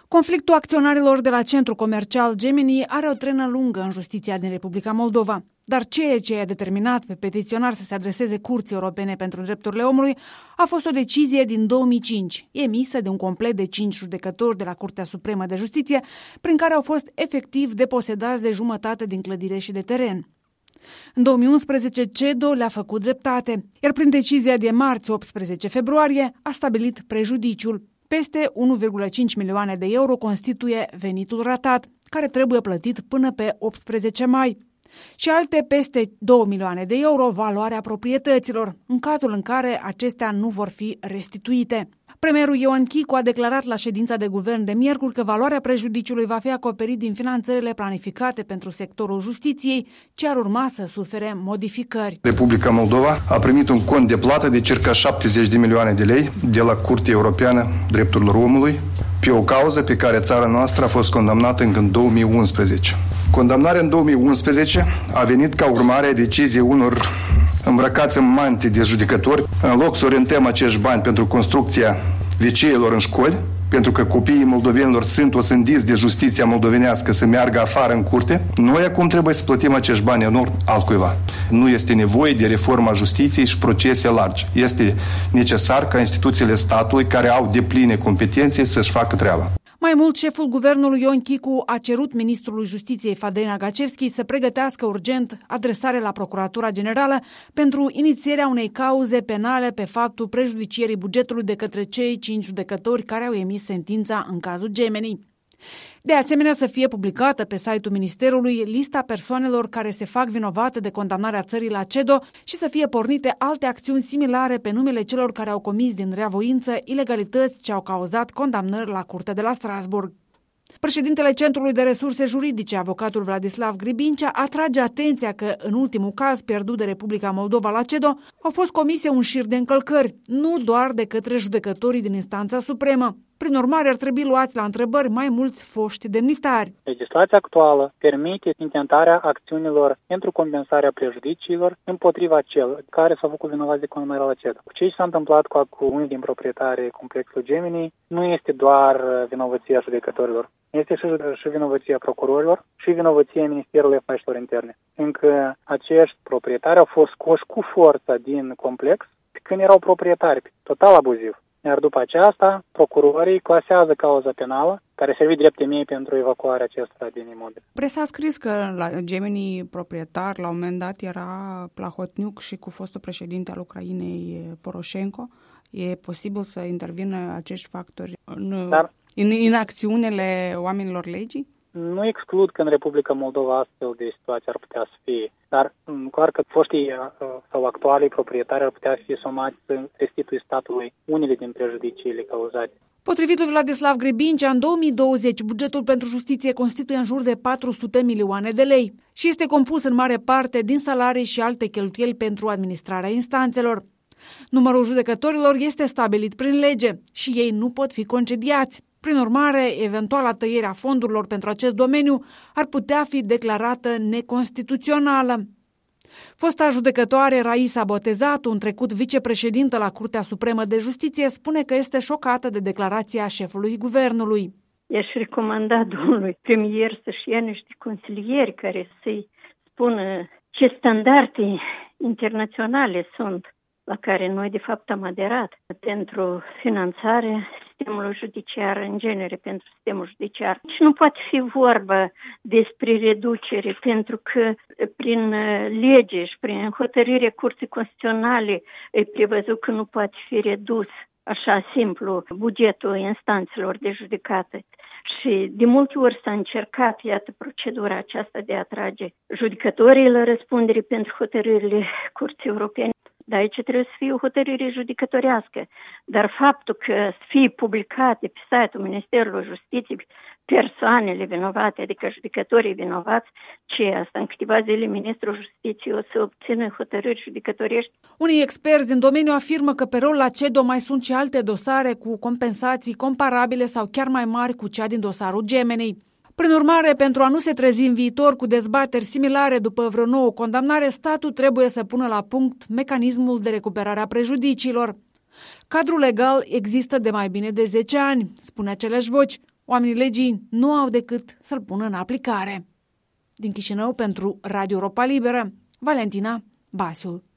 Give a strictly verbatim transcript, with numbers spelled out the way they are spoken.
Conflictul acționarilor de la centrul comercial Gemini are o trenă lungă în justiția din Republica Moldova. Dar ceea ce a determinat pe petiționar să se adreseze Curții Europene pentru Drepturile Omului a fost o decizie din două mii cinci, emisă de un complet de cinci judecători de la Curtea Supremă de Justiție, prin care au fost efectiv deposedați de jumătate din clădire și de teren. În două mii unsprezece, CEDO le-a făcut dreptate, iar prin decizia de marți optsprezece februarie a stabilit prejudiciul. Peste unu virgulă cinci milioane de euro constituie venitul ratat, care trebuie plătit până pe optsprezece mai. Și alte peste două milioane de euro valoarea proprietăților, în cazul în care acestea nu vor fi restituite. Premierul Ioan Chicu a declarat la ședința de guvern de miercuri că valoarea prejudiciului va fi acoperit din finanțările planificate pentru sectorul justiției, ce ar urma să sufere modificări. Republica Moldova a primit un cont de plată de circa șaptezeci de milioane de lei de la Curtea Europeană Drepturilor Omului, pe o cauză pe care țara noastră a fost condamnată încă în două mii unsprezece. Condamnarea în două mii unsprezece a venit ca urmare a deciziei unor îmbrăcați în mante de judecători. În loc să orientăm acești bani pentru construcția veceilor în școli, pentru că copiii moldovenilor sunt osândiți de justiția moldovenească să meargă afară în curte, noi acum trebuie să plătim acești bani în urmă altcuiva. Nu este nevoie de reforma justiției și procese largi. Este necesar ca instituțiile statului, care au depline competențe, să-și facă treaba. Mai mult, șeful guvernului Ioan Chicu a cerut ministrului Justiției Fadei Nagacevski să pregătească urgent adresare la Procuratura Generală pentru inițierea unei cauze penale pe faptul prejudicierii bugetului de către cei cinci judecători care au emis sentința în cazul Gemini. De asemenea, să fie publicată pe site-ul Ministerului lista persoanelor care se fac vinovate de condamnarea țării la CEDO și să fie pornite alte acțiuni similare pe numele celor care au comis din reavoință ilegalități ce au cauzat condamnări la Curtea de la Strasburg. Președintele Centrului de Resurse Juridice, avocatul Vladislav Gribincea, atrage atenția că, în ultimul caz pierdut de Republica Moldova la CEDO, au fost comise un șir de încălcări, nu doar de către judecătorii din instanța supremă. Prin urmare, ar trebui luați la întrebări mai mulți foști demnitari. Legislația actuală permite intentarea acțiunilor pentru compensarea prejudiciilor împotriva celor care s-au făcut vinovați de condamnarea la CEDO. Ce s-a întâmplat cu, cu unii din proprietarii complexului Gemini nu este doar vinovăția judecătorilor, este și, și vinovăția procurorilor și vinovăția Ministerului Afacerilor Interne. Încă acești proprietari au fost scoși cu forța din complex când erau proprietari, total abuziv. Iar după aceasta, procurorii clasează cauza penală, care servi drept temei pentru evacuarea acestora din imobil. Presa a scris că la Gemini proprietar, la un moment dat, era Plahotniuc și cu fostul președinte al Ucrainei, Poroșenko. E posibil să intervină acești factori în, Dar, în, în acțiunile oamenilor legii? Nu exclud că în Republica Moldova astfel de situații ar putea să fie, dar clar că foștii sau actualii proprietari ar putea fi somați să restituie statului unele din prejudiciile cauzate. Potrivit lui Vladislav Gribincea, în două mii douăzeci, bugetul pentru justiție constituie în jur de patru sute milioane de lei și este compus în mare parte din salarii și alte cheltuieli pentru administrarea instanțelor. Numărul judecătorilor este stabilit prin lege și ei nu pot fi concediați. Prin urmare, eventuala tăiere a fondurilor pentru acest domeniu ar putea fi declarată neconstituțională. Fosta judecătoare Raisa Botezatu, în trecut vicepreședintă la Curtea Supremă de Justiție, spune că este șocată de declarația șefului guvernului. I-aș recomanda domnului premier să-și ia niște consilieri care să-i spună ce standarde internaționale sunt la care noi de fapt am aderat pentru finanțare sistemului judiciar, în genere pentru sistemul judiciar. Și nu poate fi vorba despre reducere, pentru că prin lege și prin hotărârea Curții Constituționale e prevăzut că nu poate fi redus așa simplu bugetul instanțelor de judecată. Și de multe ori s-a încercat, iată, procedura aceasta de a trage judecătorii la răspundere pentru hotărârile Curții Europene. Dar aici trebuie să fie o hotărâre judecătorească. Dar faptul că să fie publicate pe site-ul Ministerului Justiției persoanele vinovate, adică judecătorii vinovați, ce asta? În câteva zile Ministrul Justiției o să obțină hotărâri judecătorești. Unii experți din domeniu afirmă că pe rol la CEDO mai sunt și alte dosare cu compensații comparabile sau chiar mai mari cu cea din dosarul Gemini. Prin urmare, pentru a nu se trezi în viitor cu dezbateri similare după vreo nouă condamnare, statul trebuie să pună la punct mecanismul de recuperare a prejudiciilor. Cadrul legal există de mai bine de zece ani, spune aceleași voci. Oamenii legii nu au decât să-l pună în aplicare. Din Chișinău, pentru Radio Europa Liberă, Valentina Basiul.